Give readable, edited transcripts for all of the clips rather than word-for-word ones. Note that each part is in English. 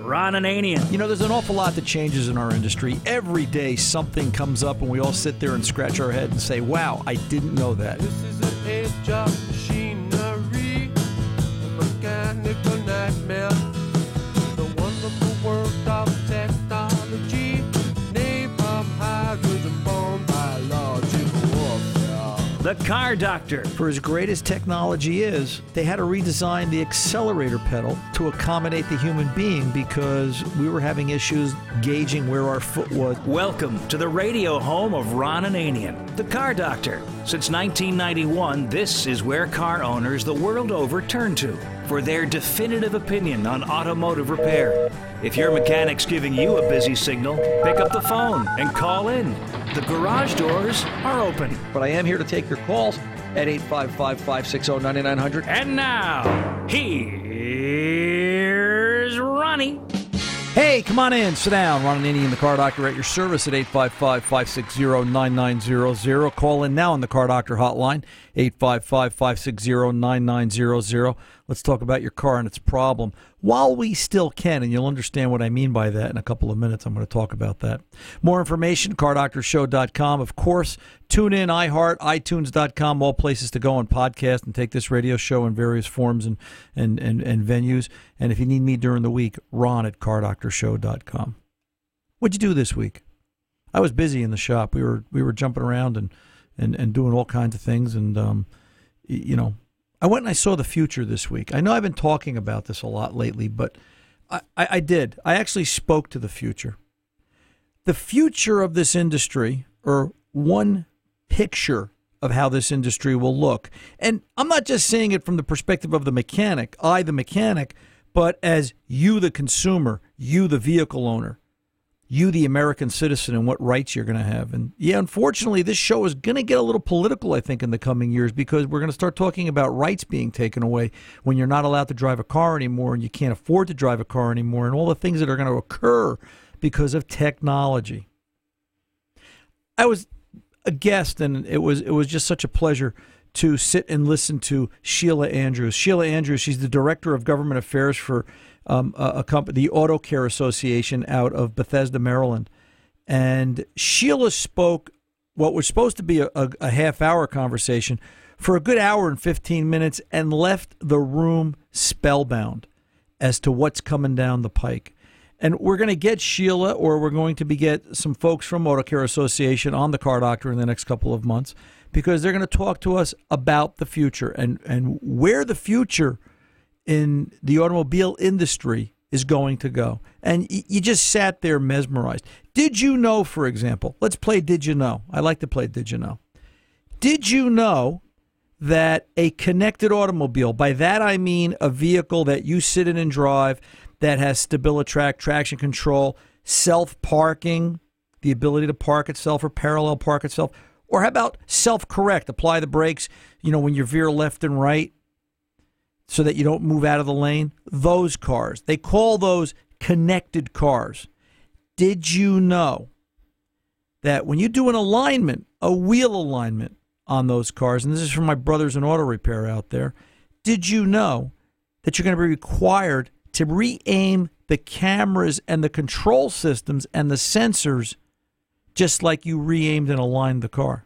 Ron Ananian. You know, there's an awful lot that changes in our industry. Every day something comes up and we all sit there and scratch our head and say, wow, I didn't know that. This is an age of machinery, a mechanical nightmare. The wonderful world of technology, napalm hydrogen bomb, biological warfare. The Car Doctor. For as great as technology is, they had to redesign the accelerator pedal to accommodate the human being because we were having issues gauging where our foot was. Welcome to the radio home of Ron Ananian, the Car Doctor. Since 1991, this is where car owners the world over turn to for their definitive opinion on automotive repair. If your mechanic's giving you a busy signal, pick up the phone and call in. The garage doors are open. But I am here to take your calls at 855-560-9900. And now, here's Ronnie. Hey, come on in. Sit down. Ron Ananian, the Car Doctor, at your service at 855-560-9900. Call in now on the Car Doctor hotline, 855-560-9900. Let's talk about your car and its problem while we still can, and you'll understand what I mean by that in a couple of minutes. I'm going to talk about that. More information, cardoctorshow.com. Of course, tune in, iHeart, iTunes.com, all places to go and podcast and take this radio show in various forms and venues. And if you need me during the week, Ron at cardoctorshow.com. What'd you do this week? I was busy in the shop. We were jumping around and doing all kinds of things, and you know, I went and I saw the future this week. I know I've been talking about this a lot lately, but I did. I actually spoke to the future. The future of this industry, or one picture of how this industry will look. And I'm not just saying it from the perspective of the mechanic, the mechanic, but as you, the consumer, you, the vehicle owner, you, the American citizen, and what rights you're going to have. And yeah, unfortunately, this show is going to get a little political, I think, in the coming years, because we're going to start talking about rights being taken away when you're not allowed to drive a car anymore and you can't afford to drive a car anymore, and all the things that are going to occur because of technology. I was a guest, and it was just such a pleasure to sit and listen to Sheila Andrews. Sheila Andrews, she's the Director of Government Affairs for a company, the Auto Care Association out of Bethesda, Maryland. And Sheila spoke what was supposed to be a half-hour conversation for a good hour and 15 minutes and left the room spellbound as to what's coming down the pike. And we're going to get Sheila, or we're going to get some folks from Auto Care Association on the Car Doctor in the next couple of months, because they're going to talk to us about the future and where the future in the automobile industry is going to go. And you just sat there mesmerized. Did you know, for example, let's play Did You Know? I like to play Did You Know. Did you know that a connected automobile, by that I mean a vehicle that you sit in and drive, that has StabiliTrak, traction control, self-parking, the ability to park itself or parallel park itself, or how about self-correct, apply the brakes, when you veer left and right, so that you don't move out of the lane? Those cars. They call those connected cars. Did you know that when you do an alignment, a wheel alignment on those cars, and this is from my brothers in auto repair out there, did you know that you're going to be required to re-aim the cameras and the control systems and the sensors just like you re-aimed and aligned the car?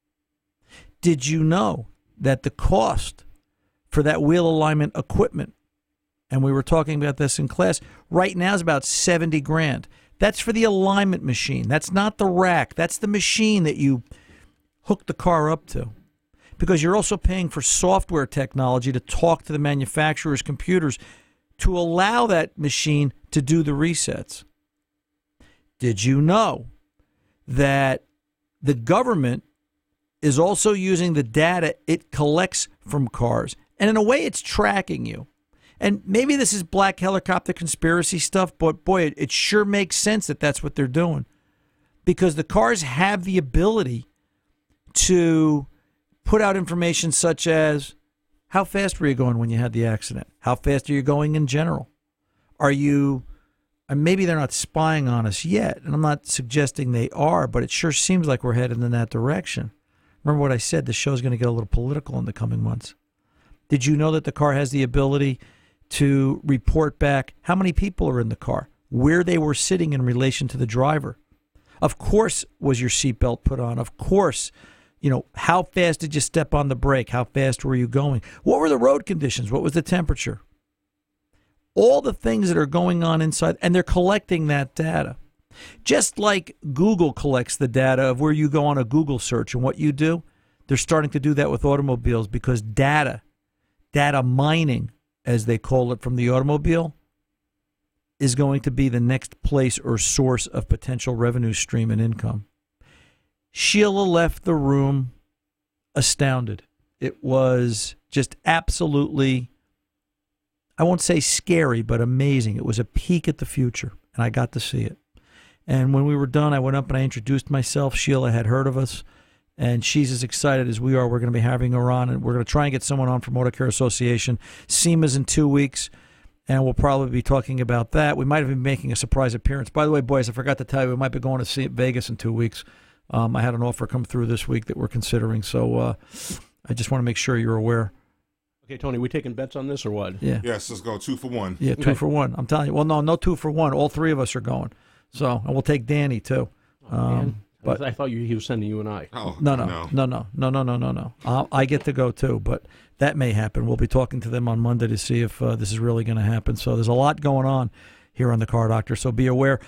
Did you know that the cost for that wheel alignment equipment, and we were talking about this in class, right now is about $70,000. That's for the alignment machine. That's not the rack. That's the machine that you hook the car up to. Because you're also paying for software technology to talk to the manufacturer's computers to allow that machine to do the resets. Did you know that the government is also using the data it collects from cars? And in a way, it's tracking you. And maybe this is black helicopter conspiracy stuff, but boy, it sure makes sense that that's what they're doing. Because the cars have the ability to put out information such as, how fast were you going when you had the accident? How fast are you going in general? Are you, and maybe they're not spying on us yet, and I'm not suggesting they are, but it sure seems like we're headed in that direction. Remember what I said, the show's going to get a little political in the coming months. Did you know that the car has the ability to report back how many people are in the car, where they were sitting in relation to the driver. Of course, was your seatbelt put on? Of course, how fast did you step on the brake? How fast were you going? What were the road conditions? What was the temperature? All the things that are going on inside, and they're collecting that data. Just like Google collects the data of where you go on a Google search and what you do, they're starting to do that with automobiles because data mining, as they call it, from the automobile is going to be the next place or source of potential revenue stream and income. Sheila left the room astounded. It was just absolutely, I won't say scary, but amazing. It was a peek at the future, and I got to see it. And when we were done, I went up and I introduced myself. Sheila had heard of us, and she's as excited as we are. We're going to be having her on, and we're going to try and get someone on from Auto Care Association. SEMA's in 2 weeks, and we'll probably be talking about that. We might have been making a surprise appearance. By the way, boys, I forgot to tell you, we might be going to see Vegas in 2 weeks. I had an offer come through this week that we're considering, so I just want to make sure you're aware. Okay, Tony, we taking bets on this or what? Yeah. Yes, let's go 2 for 1. Yeah, 2 for 1. I'm telling you. Well, no 2 for 1. All three of us are going. So, and we'll take Danny too. But I thought he was sending you and I. Oh, No. I get to go too, but that may happen. We'll be talking to them on Monday to see if this is really going to happen. So there's a lot going on here on the Car Doctor. So be aware.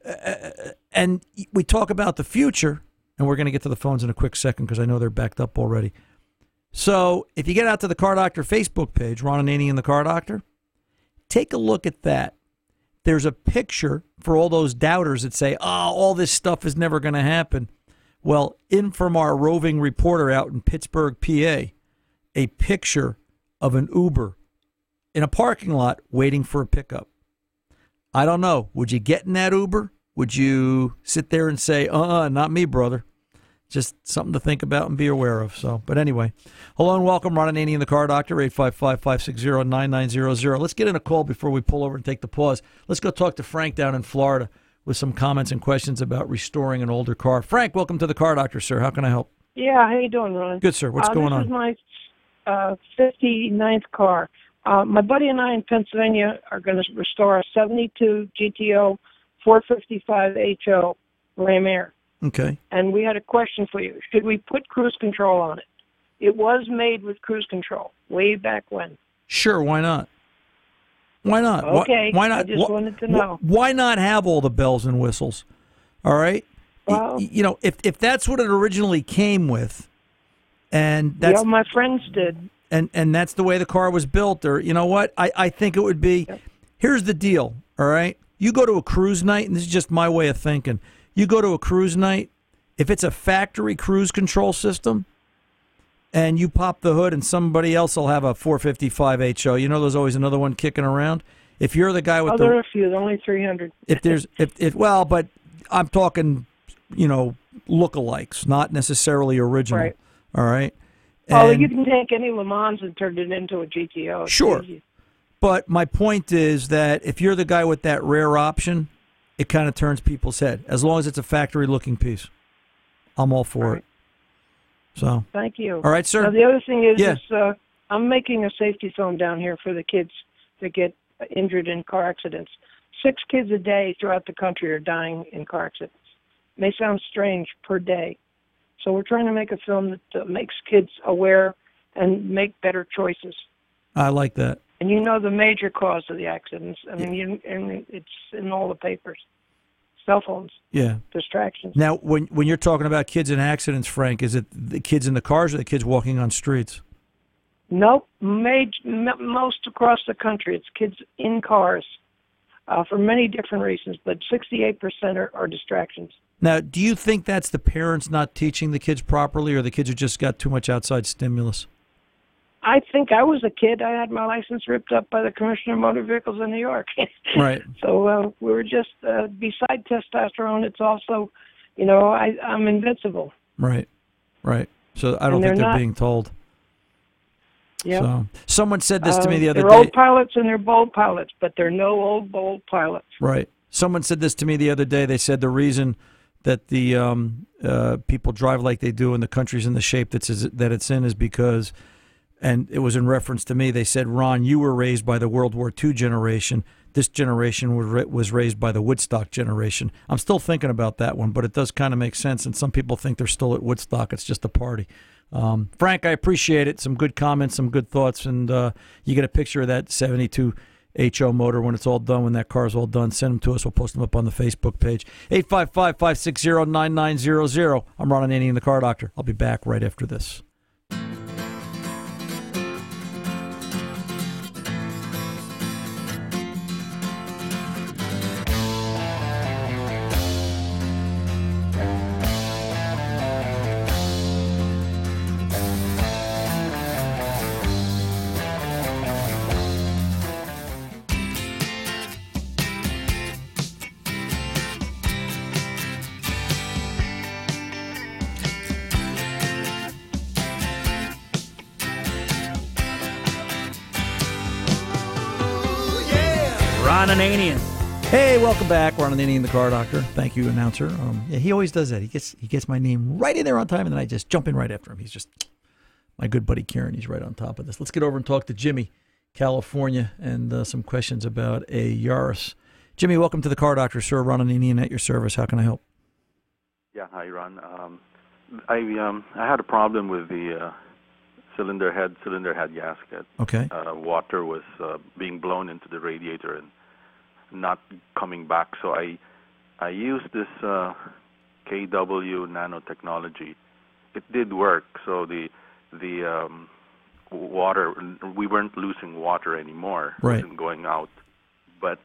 And we talk about the future, and we're going to get to the phones in a quick second because I know they're backed up already. So if you get out to the Car Doctor Facebook page, Ron Ananian and the Car Doctor, take a look at that. There's a picture for all those doubters that say, all this stuff is never going to happen. Well, in from our roving reporter out in Pittsburgh, PA, a picture of an Uber in a parking lot waiting for a pickup. I don't know. Would you get in that Uber? Would you sit there and say, not me, brother? Just something to think about and be aware of. So, but anyway, hello and welcome, Ron Ananian, the Car Doctor, 855-560-9900. Let's get in a call before we pull over and take the pause. Let's go talk to Frank down in Florida with some comments and questions about restoring an older car. Frank, welcome to the Car Doctor, sir. How can I help? Yeah, how you doing, Ron? Good, sir. What's going on? This is my 59th car. My buddy and I in Pennsylvania are going to restore a 72 GTO 455 HO Ram Air. Okay. And we had a question for you. Should we put cruise control on it? It was made with cruise control way back when. Sure, why not? Why not? Okay, why not? I just wanted to know. Why not have all the bells and whistles? All right? Well, if that's what it originally came with, and that's... Yeah, my friends did. And that's the way the car was built, or you know what? I think it would be... Yep. Here's the deal, all right? You go to a cruise night, and this is just my way of thinking. You go to a cruise night, if it's a factory cruise control system, and you pop the hood and somebody else will have a 455 HO, there's always another one kicking around. If you're the guy with there are a few, only 300. But I'm talking, lookalikes, not necessarily original. Right. All right. And you can take any Le Mans and turn it into a GTO. Sure. But my point is that if you're the guy with that rare option, it kind of turns people's head. As long as it's a factory-looking piece, I'm all for it. So. Thank you. All right, sir. Now, the other thing is, I'm making a safety film down here for the kids that get injured in car accidents. 6 kids a day throughout the country are dying in car accidents. It may sound strange, per day. So we're trying to make a film that makes kids aware and make better choices. I like that. And the major cause of the accidents. I mean, it's in all the papers. Cell phones. Yeah. Distractions. Now, when you're talking about kids in accidents, Frank, is it the kids in the cars or the kids walking on streets? Nope. Most across the country, it's kids in cars for many different reasons, but 68% are distractions. Now, do you think that's the parents not teaching the kids properly, or the kids have just got too much outside stimulus? I think I was a kid. I had my license ripped up by the Commissioner of Motor Vehicles in New York. Right. So we were just, beside testosterone, it's also, I'm invincible. Right. So I don't think they're being told. Yeah. So someone said this to me the other day. They're old pilots and they're bold pilots, but they're no old, bold pilots. Right. Someone said this to me the other day. They said the reason that the people drive like they do in the countries in the shape that it's in is because and it was in reference to me. They said, Ron, you were raised by the World War II generation. This generation was raised by the Woodstock generation. I'm still thinking about that one, but it does kind of make sense, and some people think they're still at Woodstock. It's just a party. Frank, I appreciate it. Some good comments, some good thoughts, and you get a picture of that 72 HO motor when it's all done, when that car's all done. Send them to us. We'll post them up on the Facebook page. 855-560-9900. I'm Ron Ananian, the Car Doctor. I'll be back right after this. Ron Ananian. Hey, welcome back. Ron Ananian, the Car Doctor. Thank you, announcer. Yeah, he always does that. He gets my name right in there on time, and then I just jump in right after him. He's just my good buddy Kieran. He's right on top of this. Let's get over and talk to Jimmy, California, and some questions about a Yaris. Jimmy, welcome to the Car Doctor, sir. Ron Ananian at your service. How can I help? Yeah, hi, Ron. I had a problem with the cylinder head gasket. Okay. Water was being blown into the radiator and not coming back. So I used this KW nanotechnology. It did work. So the water, we weren't losing water anymore. Right. It wasn't going out. But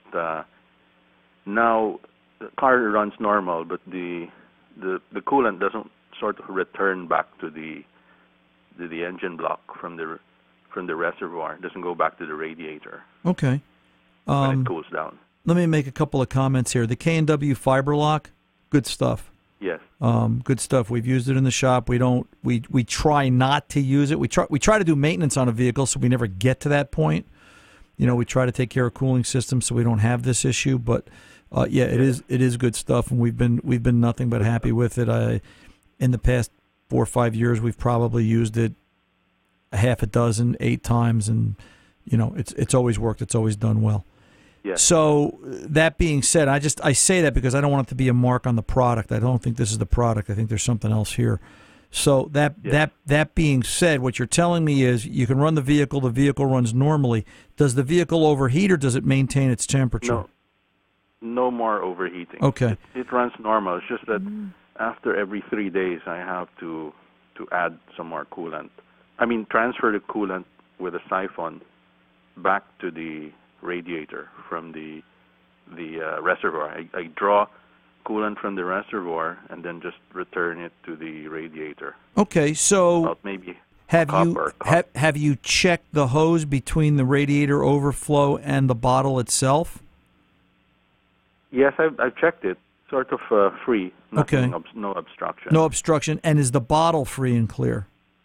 now the car runs normal, but the coolant doesn't sort of return back to the engine block from the reservoir. It doesn't go back to the radiator. Okay. When it cools down. Let me make a couple of comments here. The K&W fiber lock, good stuff. Yes. Good stuff. We've used it in the shop. We try not to use it. We try to do maintenance on a vehicle, so we never get to that point. You know, we try to take care of cooling systems so we don't have this issue. But yeah, it is good stuff, and we've been nothing but happy with it. In the past 4 or 5 years, we've probably used it a half a dozen, 8 times, and you know, it's always worked. It's always done well. Yes. So that being said, I say that because I don't want it to be a mark on the product. I don't think this is the product. I think there's something else here. So that being said, what you're telling me is you can run the vehicle runs normally. Does the vehicle overheat or does it maintain its temperature? No more overheating. Okay. It runs normal. It's just that after every 3 days I have to add some more coolant. I mean, transfer the coolant with a siphon back to the radiator from the reservoir. I draw coolant from the reservoir and then just return it to the radiator. Okay, so about maybe have you checked the hose between the radiator overflow and the bottle itself? Yes, I've checked it. Sort of free. Nothing, okay. No obstruction. No obstruction. And is the bottle free and clear?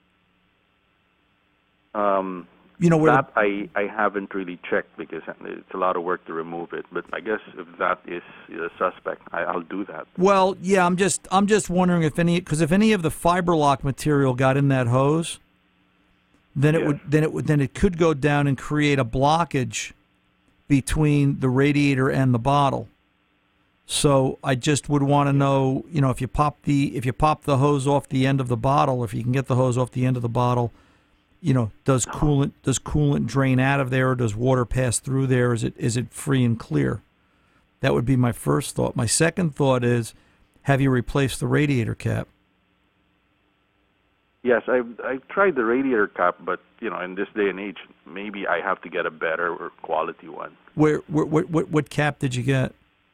You know, that I haven't really checked because it's a lot of work to remove it. But I guess if that is a suspect, I'll do that. Well, yeah, I'm just wondering if any of the fiber lock material got in that hose, then it could go down and create a blockage between the radiator and the bottle. So I just would want to know, you know, if you pop the hose off the end of the bottle, if you can get the hose off the end of the bottle. You know, does coolant drain out of there, or does water pass through there? Is it free and clear? That would be my first thought. My second thought is, have you replaced the radiator cap? Yes, I've tried the radiator cap, but you know, in this day and age, maybe I have to get a better or quality one. What cap did you get?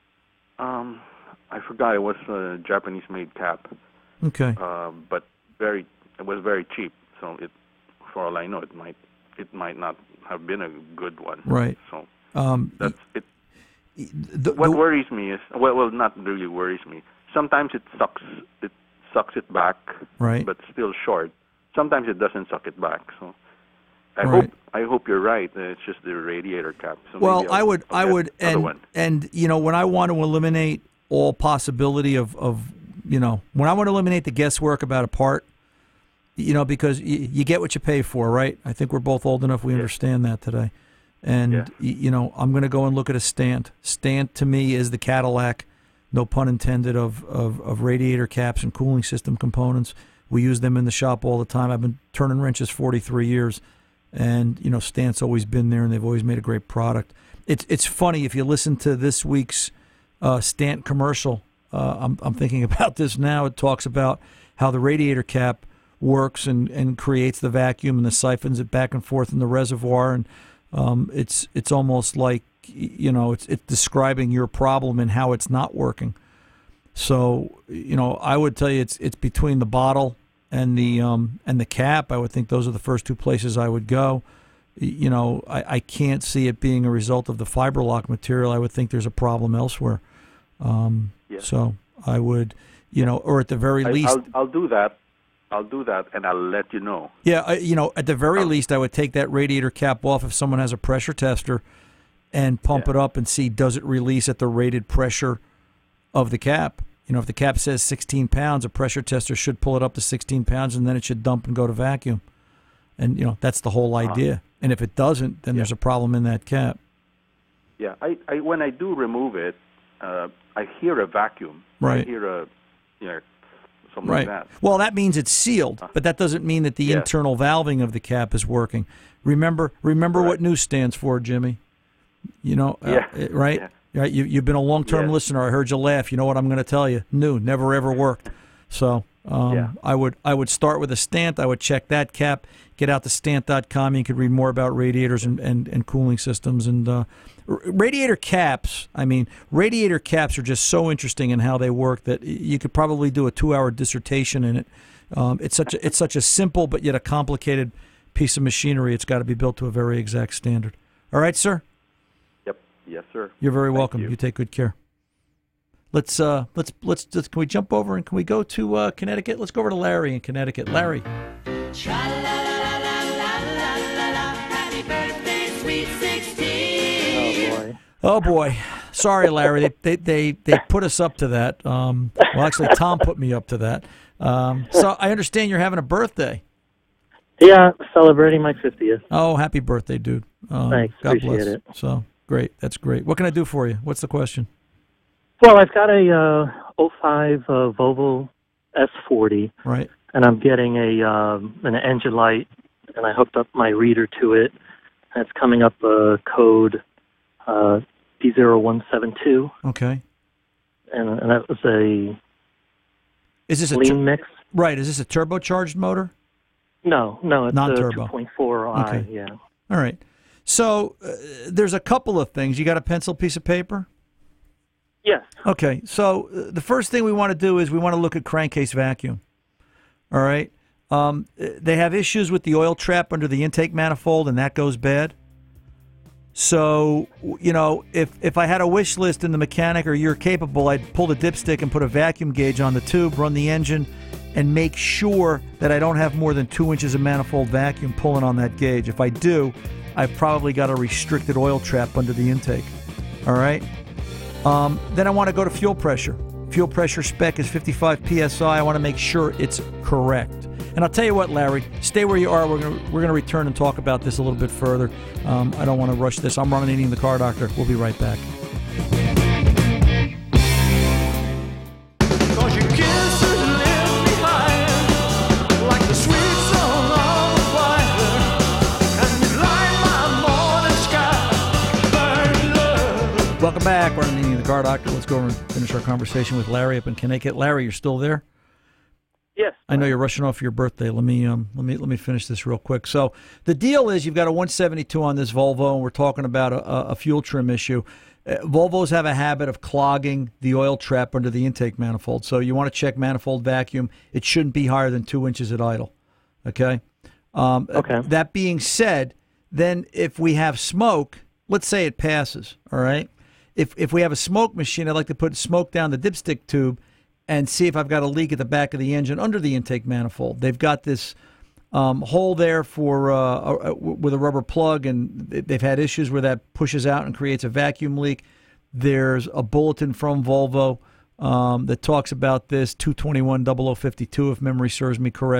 I forgot. It was a Japanese-made cap. Okay. But it was very cheap, so for all I know, it might not have been a good one. Right. So that's it. What worries me is not really worries me. Sometimes it sucks it back, right? But still short. Sometimes it doesn't suck it back. So I hope you're right. It's just the radiator cap. So well, I would, and you know, when I want to eliminate all possibility of you know, when I want to eliminate the guesswork about a part. because you get what you pay for, right? I think we're both old enough. We understand that today. And, I'm going to go and look at a Stant. Stant, to me, is the Cadillac, no pun intended, of radiator caps and cooling system components. We use them in the shop all the time. I've been turning wrenches 43 years. And, Stant's always been there, and they've always made a great product. It's funny, if you listen to this week's Stant commercial, I'm thinking about this now. It talks about how the radiator cap works and creates the vacuum and the siphons it back and forth in the reservoir. And it's almost like, it's describing your problem and how it's not working. So, I would tell you it's between the bottle and the cap. I would think those are the first two places I would go. I can't see it being a result of the Fiberlock material. I would think there's a problem elsewhere. So I would, or at the very least, I'll do that. I'll do that, and I'll let you know. Yeah, at the very least, I would take that radiator cap off if someone has a pressure tester and pump it up and see, does it release at the rated pressure of the cap? If the cap says 16 pounds, a pressure tester should pull it up to 16 pounds, and then it should dump and go to vacuum. And, that's the whole idea. And if it doesn't, then there's a problem in that cap. Yeah, I when I do remove it, I hear a vacuum. Right. I hear something right. like that. Well, that means it's sealed, but that doesn't mean that the internal valving of the cap is working. Remember what NEW stands for, Jimmy. Right? Yeah. Right. You've been a long-term listener. I heard you laugh. You know what I'm going to tell you? NEW never ever worked. So I would start with a Stant. I would check that cap. Get out to Stant.com. You could read more about radiators and cooling systems and radiator caps. Radiator caps are just so interesting in how they work that you could probably do a 2-hour dissertation in it. It's such a simple but yet a complicated piece of machinery. It's got to be built to a very exact standard. All right, sir. Yep. Yes, sir. You're very welcome. You take good care. Let's can we jump over and can we go to Connecticut? Let's go over to Larry in Connecticut. Larry. Happy birthday, sweet 16. Oh boy. Sorry, Larry. They put us up to that. Well, actually, Tom put me up to that. So I understand you're having a birthday. Yeah, celebrating my 50th. Oh, happy birthday, dude. Thanks. God Appreciate bless. it. So great. That's great. What can I do for you? What's the question? Well, I've got a 05 Volvo S40. Right. And I'm getting an engine light, and I hooked up my reader to it, and it's coming up code D0172. Okay. And that was a lean mix. Right. Is this a turbocharged motor? No, it's non-turbo. a 2.4i. Okay. Yeah. All right. So there's a couple of things. You got a pencil, piece of paper? Yes. Okay. So the first thing we want to do is we want to look at crankcase vacuum. All right. They have issues with the oil trap under the intake manifold, and that goes bad. So, if I had a wish list and the mechanic or you're capable, I'd pull the dipstick and put a vacuum gauge on the tube, run the engine, and make sure that I don't have more than 2 inches of manifold vacuum pulling on that gauge. If I do, I've probably got a restricted oil trap under the intake. All right? Then I want to go to fuel pressure. Fuel pressure spec is 55 PSI. I want to make sure it's correct. And I'll tell you what, Larry, stay where you are. We're gonna return and talk about this a little bit further. I don't want to rush this. I'm Ron Ananian, the Car Doctor. We'll be right back. Welcome back. Ron Ananian, the Car Doctor. Let's go over and finish our conversation with Larry up in Connecticut. Larry, you're still there? Yes. I know you're rushing off for your birthday. Let me finish this real quick. So the deal is you've got a 172 on this Volvo, and we're talking about a fuel trim issue. Volvos have a habit of clogging the oil trap under the intake manifold. So you want to check manifold vacuum. It shouldn't be higher than 2 inches at idle. Okay? Okay. That being said, then if we have smoke, let's say it passes, all right? If we have a smoke machine, I'd like to put smoke down the dipstick tube and see if I've got a leak at the back of the engine under the intake manifold. They've got this hole there for with a rubber plug, and they've had issues where that pushes out and creates a vacuum leak. There's a bulletin from Volvo that talks about this, 221-0052, if memory serves me correct,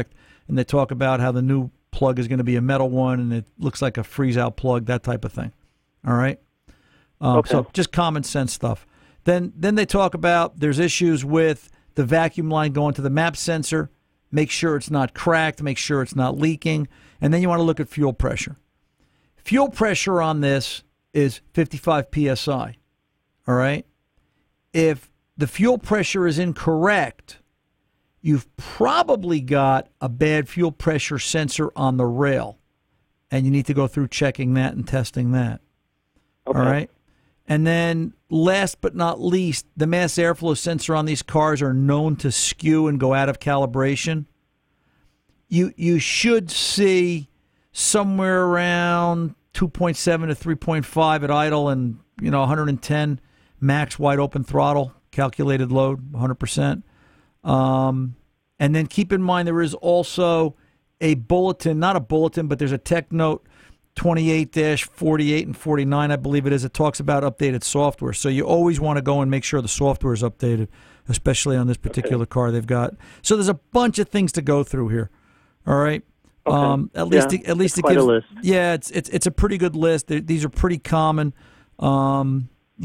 and they talk about how the new plug is going to be a metal one, and it looks like a freeze-out plug, that type of thing. All right? So just common sense stuff. Then they talk about there's issues with the vacuum line going to the map sensor. Make sure it's not cracked. Make sure it's not leaking. And then you want to look at fuel pressure. Fuel pressure on this is 55 PSI. All right? If the fuel pressure is incorrect, you've probably got a bad fuel pressure sensor on the rail, and you need to go through checking that and testing that. Okay. All right? And then last but not least, the mass airflow sensor on these cars are known to skew and go out of calibration. You should see somewhere around 2.7 to 3.5 at idle and 110 max wide open throttle, calculated load, 100%. And then keep in mind there is also a bulletin, not a bulletin, but there's a tech note 28-48 and 49, I believe it is. It talks about updated software. So you always want to go and make sure the software is updated, especially on this particular car they've got. So there's a bunch of things to go through here. All right. Okay. At least it quite gives a list. Yeah, it's a pretty good list. These are pretty common. I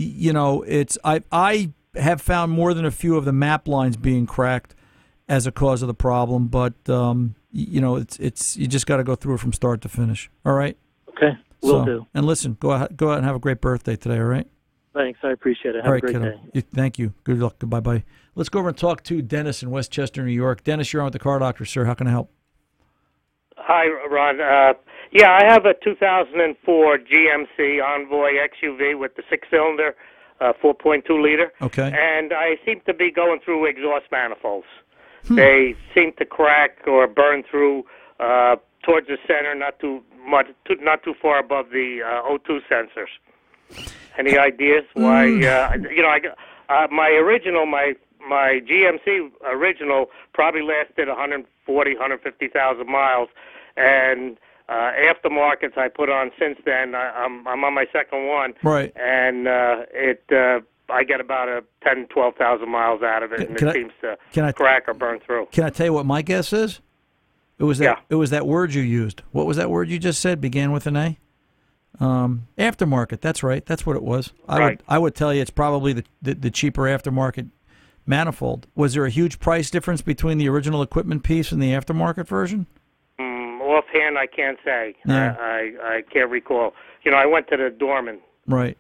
have found more than a few of the map lines being cracked as a cause of the problem, but it's you just got to go through it from start to finish. All right. Okay, will do. And listen, go out and have a great birthday today. All right. Thanks, I appreciate it. Have All right, a great kiddo. day. Thank you. Good luck. Goodbye. Bye. Let's go over and talk to Dennis in Westchester, New York. Dennis, you're on with the Car Doctor, sir. How can I help? Hi, Ron. I have a 2004 GMC Envoy XUV with the six-cylinder, 4.2-liter. Okay. And I seem to be going through exhaust manifolds. They seem to crack or burn through towards the center, not too far above the O2 sensors. Any ideas why? My GMC original probably lasted 150,000 miles, and aftermarkets I put on since then. I'm on my second one, right? And I get about 12,000 miles out of it, and it seems to crack or burn through. Can I tell you what my guess is? It was that word you used. What was that word you just said? Began with an A. Aftermarket. That's right. That's what it was. I would tell you it's probably the cheaper aftermarket manifold. Was there a huge price difference between the original equipment piece and the aftermarket version? Offhand, I can't say. Yeah. I can't recall. I went to the Dorman. Right.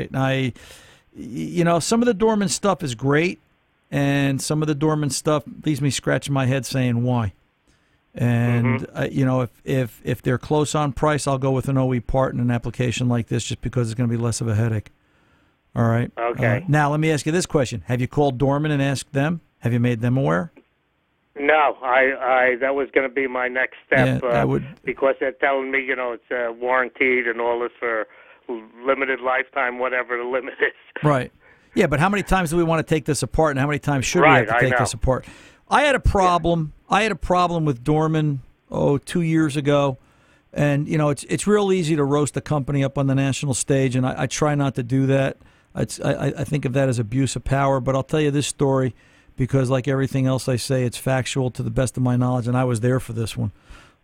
Some of the Dorman stuff is great, and some of the Dorman stuff leaves me scratching my head saying why. And if they're close on price, I'll go with an OE part in an application like this, just because it's going to be less of a headache. All right. Okay. Now let me ask you this question: have you called Dorman and asked them? Have you made them aware? No, I that was going to be my next step. Yeah, I would, because they're telling me, it's warranted and all this for limited lifetime, whatever the limit is. Right. Yeah, but how many times do we want to take this apart, and how many times should we have to take this apart? I had a problem. I had a problem with Dorman 2 years ago, and it's real easy to roast a company up on the national stage, and I try not to do that. I think of that as abuse of power. But I'll tell you this story, because like everything else I say, it's factual to the best of my knowledge, and I was there for this one.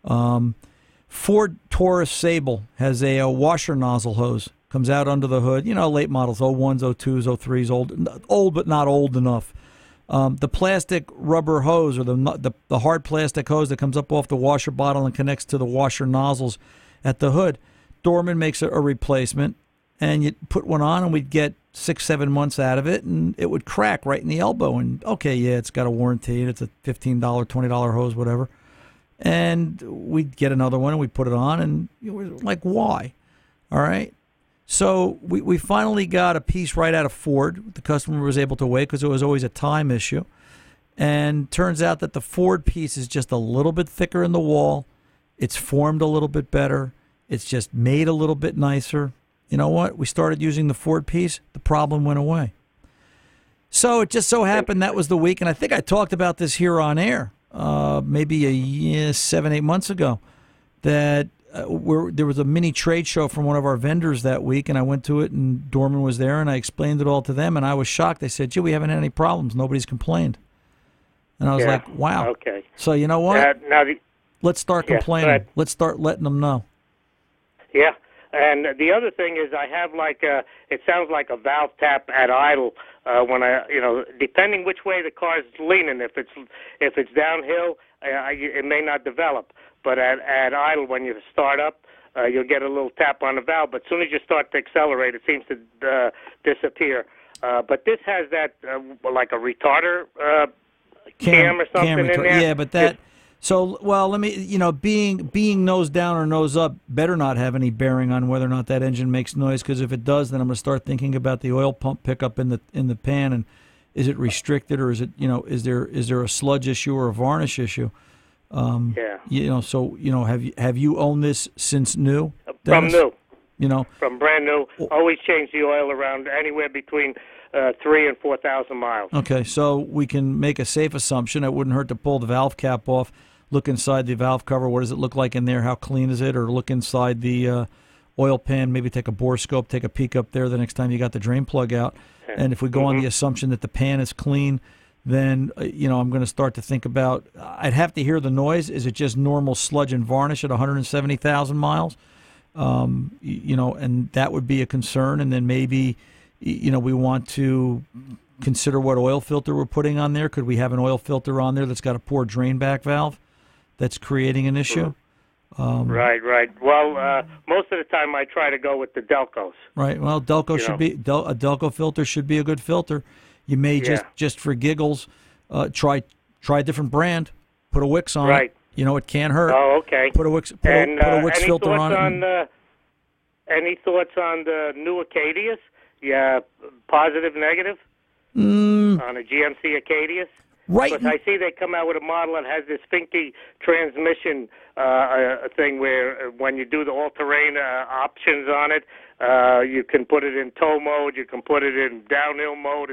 Ford Taurus Sable has a washer nozzle hose. Comes out under the hood. Late models, 01s, 02s, 03s, old but not old enough. The plastic rubber hose, or the hard plastic hose that comes up off the washer bottle and connects to the washer nozzles at the hood, Dorman makes a replacement, and you put one on, and we'd get 6-7 months out of it, and it would crack right in the elbow. And okay, yeah, it's got a warranty, and it's a $15, $20 hose, whatever. And we'd get another one, and we'd put it on, and we're like, why? All right. So we finally got a piece right out of Ford. The customer was able to wait because it was always a time issue. And turns out that the Ford piece is just a little bit thicker in the wall. It's formed a little bit better. It's just made a little bit nicer. You know what? We started using the Ford piece. The problem went away. So it just so happened that was the week, and I think I talked about this here on air maybe 7-8 months ago, that there was a mini trade show from one of our vendors that week, and I went to it, and Dorman was there, and I explained it all to them, and I was shocked. They said, gee, we haven't had any problems. Nobody's complained. And I was like, wow. Okay. So you know what? Now, let's start Yeah, complaining. go ahead. Let's start letting them know. Yeah, and the other thing is I have it sounds like a valve tap at idle when depending which way the car's leaning. If it's downhill, it may not develop. But at idle, when you start up, you'll get a little tap on the valve. But as soon as you start to accelerate, it seems to disappear. But this has that like a retarder cam or something in there. Yeah, but that. So, well, let me, being nose down or nose up better not have any bearing on whether or not that engine makes noise. Because if it does, then I'm going to start thinking about the oil pump pickup in the pan, and is it restricted, or is it, is there a sludge issue or a varnish issue? Yeah. Have you owned this since new? From Dennis? new. From brand new. Always change the oil around anywhere between 3,000 and 4,000 miles. Okay, so we can make a safe assumption. It wouldn't hurt to pull the valve cap off, look inside the valve cover. What does it look like in there? How clean is it? Or look inside the oil pan, maybe take a bore scope, take a peek up there the next time you got the drain plug out. And if we go on the assumption that the pan is clean, then, I'm going to start to think about, I'd have to hear the noise. Is it just normal sludge and varnish at 170,000 miles? And that would be a concern. And then maybe, we want to consider what oil filter we're putting on there. Could we have an oil filter on there that's got a poor drain back valve that's creating an issue? Right. Well, most of the time I try to go with the Delcos. Right. Well, Delco should be a Delco filter should be a good filter. You may just for giggles try a different brand. Put a Wix on it. It can't hurt. Oh, okay. Put a Wix put a Wix filter on it. Any thoughts on the new Acadias? Yeah, positive, negative on a GMC Acadias. Right. Because I see they come out with a model that has this Finke transmission thing where when you do the all-terrain options on it, you can put it in tow mode, you can put it in downhill mode.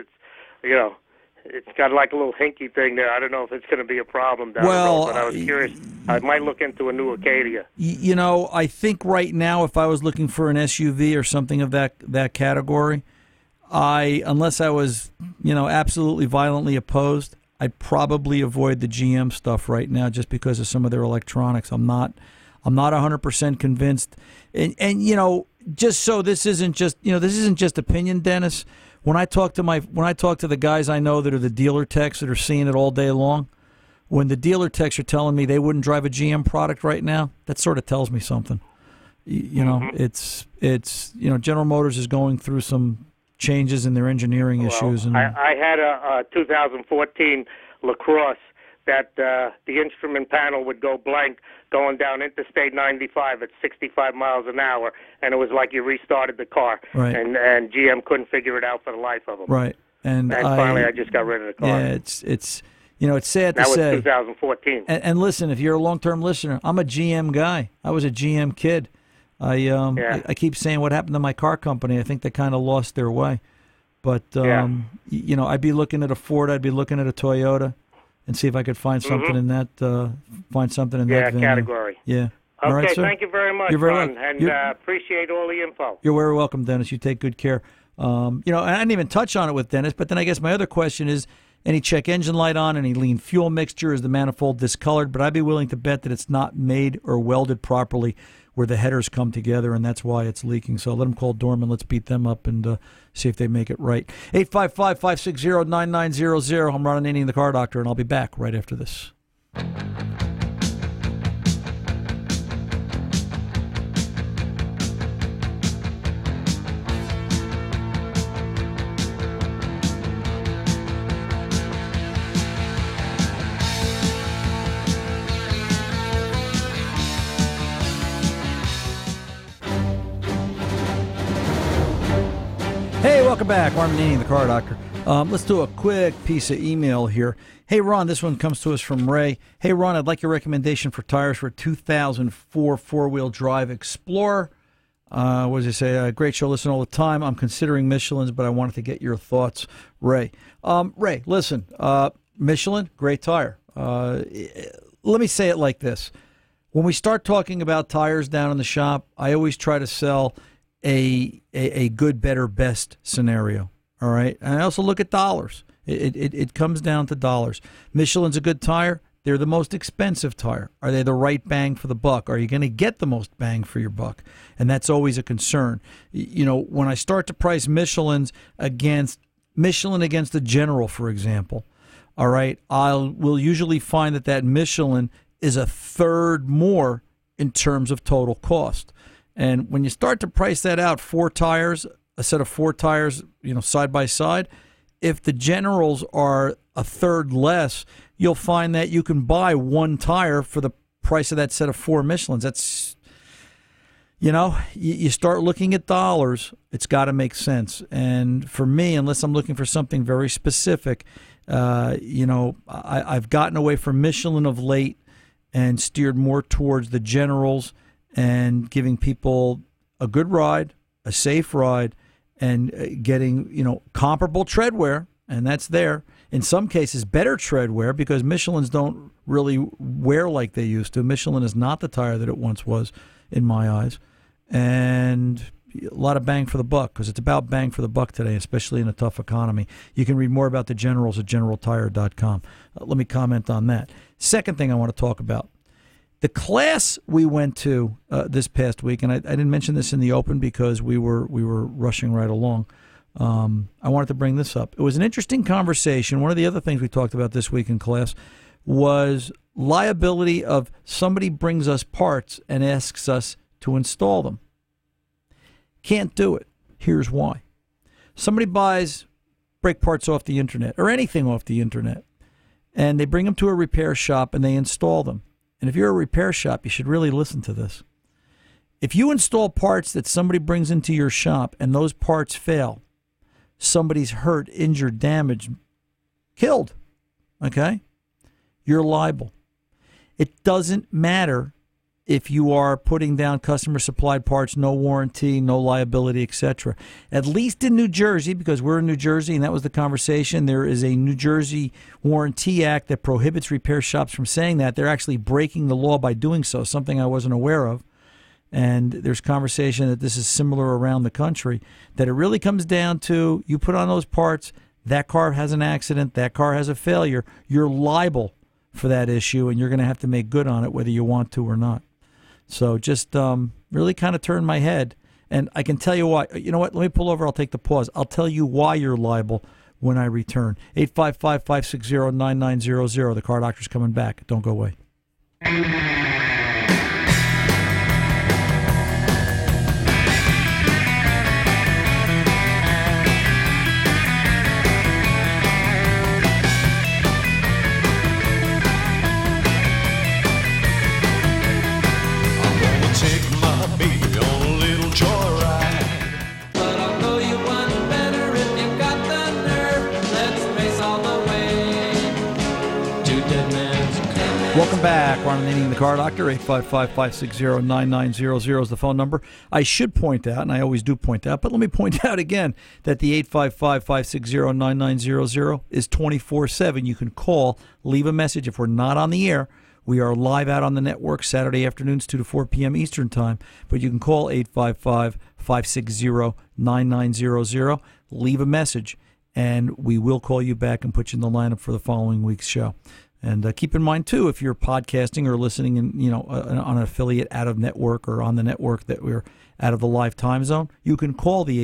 It's got like a little hinky thing there. I don't know if it's going to be a problem down the road, but I was curious. I might look into a new Acadia. I think right now if I was looking for an SUV or something of that category, unless I was, absolutely violently opposed, I'd probably avoid the GM stuff right now just because of some of their electronics. I'm not 100% convinced. And just so this isn't just opinion, Dennis. When I talk to the guys I know that are the dealer techs that are seeing it all day long, when the dealer techs are telling me they wouldn't drive a GM product right now, that sort of tells me something. It's General Motors is going through some changes in their engineering issues. And I had a 2014 LaCrosse that the instrument panel would go blank going down Interstate 95 at 65 miles an hour, and it was like you restarted the car. Right. And GM couldn't figure it out for the life of them. Right. And finally, I just got rid of the car. Yeah, it's sad to say. That was 2014. And listen, if you're a long-term listener, I'm a GM guy. I was a GM kid. I keep saying what happened to my car company. I think they kind of lost their way. But, I'd be looking at a Ford. I'd be looking at a Toyota and see if I could find something in that that venue. Category. Yeah. Okay, all right, sir. thank you very much, You're very Ron, welcome. and appreciate all the info. You're very welcome, Dennis. You take good care. And I didn't even touch on it with Dennis, but then I guess my other question is, any check engine light on, any lean fuel mixture, is the manifold discolored? But I'd be willing to bet that it's not made or welded properly where the headers come together, and that's why it's leaking. So let them call Dorman. Let's beat them up and see if they make it right. 855-560-9900. I'm Ron Ananian, the Car Doctor, and I'll be back right after this. Hey, welcome back. Ron Ananian, the Car Doctor. Let's do a quick piece of email here. Hey, Ron, this one comes to us from Ray. Hey, Ron, I'd like your recommendation for tires for a 2004 four-wheel drive Explorer. What does he say? Great show, listen all the time. I'm considering Michelin's, but I wanted to get your thoughts, Ray. Ray, listen, Michelin, great tire. Let me say it like this. When we start talking about tires down in the shop, I always try to sell a good, better, best scenario. All right. And I also look at dollars. It comes down to dollars. Michelin's a good tire. They're the most expensive tire. Are they the right bang for the buck? Are you going to get the most bang for your buck? And that's always a concern. You know, when I start to price Michelin against the General, for example, all right, we'll usually find that Michelin is a third more in terms of total cost. And when you start to price that out, a set of 4 tires, you know, side by side, if the Generals are a third less, you'll find that you can buy 1 tire for the price of that set of 4 Michelins. That's, you know, you start looking at dollars, it's got to make sense. And for me, unless I'm looking for something very specific, you know, I've gotten away from Michelin of late and steered more towards the Generals and giving people a good ride, a safe ride, and getting, you know, comparable treadwear, and that's there. In some cases, better treadwear, because Michelins don't really wear like they used to. Michelin is not the tire that it once was, in my eyes. And a lot of bang for the buck, because it's about bang for the buck today, especially in a tough economy. You can read more about the Generals at GeneralTire.com. Let me comment on that. Second thing I want to talk about. The class we went to this past week, and I didn't mention this in the open because we were rushing right along. I wanted to bring this up. It was an interesting conversation. One of the other things we talked about this week in class was liability of somebody brings us parts and asks us to install them. Can't do it. Here's why. Somebody buys brake parts off the internet or anything off the internet, and they bring them to a repair shop and they install them. And if you're a repair shop, you should really listen to this. If you install parts that somebody brings into your shop and those parts fail, somebody's hurt, injured, damaged, killed, okay? You're liable. It doesn't matter if you are putting down customer-supplied parts, no warranty, no liability, etc. At least in New Jersey, because we're in New Jersey, and that was the conversation, there is a New Jersey Warranty Act that prohibits repair shops from saying that. They're actually breaking the law by doing so, something I wasn't aware of. And there's conversation that this is similar around the country, that it really comes down to you put on those parts, that car has an accident, that car has a failure, you're liable for that issue, and you're going to have to make good on it whether you want to or not. So just really kind of turned my head. And I can tell you why. You know what? Let me pull over. I'll take the pause. I'll tell you why you're liable when I return. 855-560-9900. The Car Doctor's coming back. Don't go away. Welcome back. Ron Ananian, the Car Doctor. 855-560-9900 is the phone number. I should point out, and I always do point out, but let me point out again that the 855-560-9900 is 24/7. You can call, leave a message. If we're not on the air, we are live out on the network Saturday afternoons 2 to 4 p.m. Eastern Time. But you can call 855-560-9900, leave a message, and we will call you back and put you in the lineup for the following week's show. And keep in mind, too, if you're podcasting or listening in, on an affiliate out of network or on the network that we're out of the live time zone, you can call the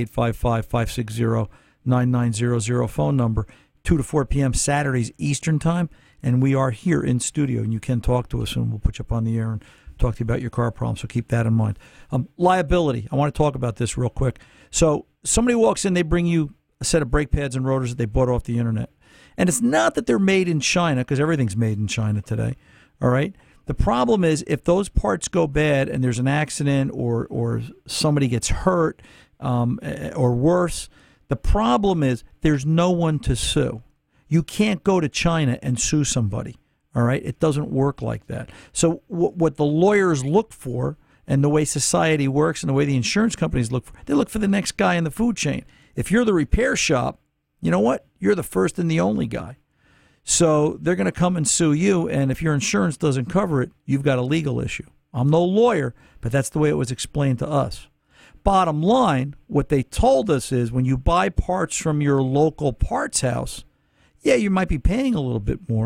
855-560-9900 phone number 2 to 4 p.m. Saturdays Eastern Time. And we are here in studio, and you can talk to us, and we'll put you up on the air and talk to you about your car problem. So keep that in mind. Liability. I want to talk about this real quick. So somebody walks in, they bring you a set of brake pads and rotors that they bought off the internet. And it's not that they're made in China, because everything's made in China today, all right? The problem is if those parts go bad and there's an accident or somebody gets hurt or worse, the problem is there's no one to sue. You can't go to China and sue somebody, all right? It doesn't work like that. So what the lawyers look for, and the way society works and the way the insurance companies look for, they look for the next guy in the food chain. If you're the repair shop, you know what? You're the first and the only guy. So they're going to come and sue you, and if your insurance doesn't cover it, you've got a legal issue. I'm no lawyer, but that's the way it was explained to us. Bottom line, what they told us is when you buy parts from your local parts house, yeah, you might be paying a little bit more,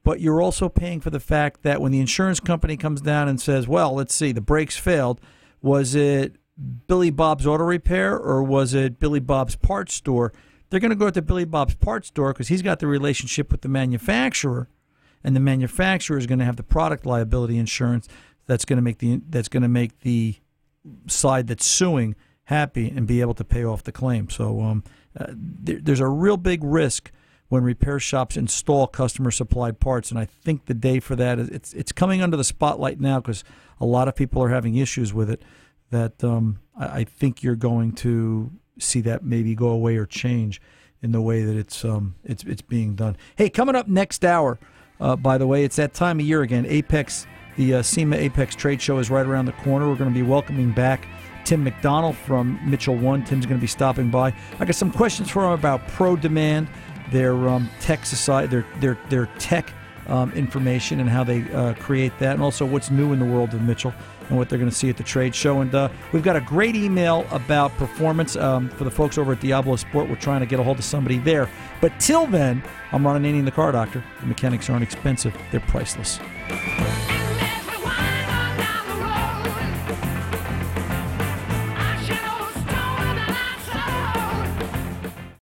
but you're also paying for the fact that when the insurance company comes down and says, well, let's see, the brakes failed, was it Billy Bob's Auto Repair or was it Billy Bob's Parts Store? They're going to go to Billy Bob's Parts Store because he's got the relationship with the manufacturer, and the manufacturer is going to have the product liability insurance that's going to make the side that's suing happy and be able to pay off the claim. So there's a real big risk when repair shops install customer-supplied parts, and I think the day for that it's coming under the spotlight now because a lot of people are having issues with it. That I think you're going to see that maybe go away or change in the way that it's being done. Hey, coming up next hour, by the way, it's that time of year again. Apex, the SEMA Apex Trade Show is right around the corner. We're going to be welcoming back Tim McDonald from Mitchell One. Tim's going to be stopping by. I got some questions for him about Pro Demand, their tech society, their tech information and how they create that, and also what's new in the world of Mitchell and what they're going to see at the trade show. And we've got a great email about performance for the folks over at Diablo Sport. We're trying to get a hold of somebody there. But till then, I'm Ron Ananian, the Car Doctor. The mechanics aren't expensive. They're priceless.